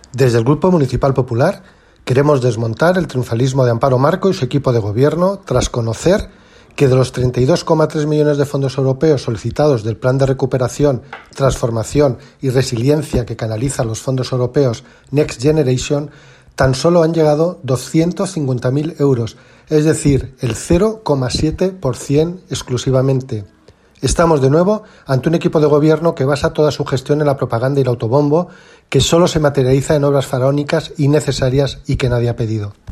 Desde el Grupo Municipal Popular queremos desmontar el triunfalismo de Amparo Marco y su equipo de gobierno tras conocer que de los 32,3 millones de fondos europeos solicitados del Plan de Recuperación, Transformación y Resiliencia que canaliza los fondos europeos Next Generation, tan solo han llegado 250.000 euros, es decir, el 0,7% exclusivamente. Estamos de nuevo ante un equipo de gobierno que basa toda su gestión en la propaganda y el autobombo, que solo se materializa en obras faraónicas innecesarias y que nadie ha pedido.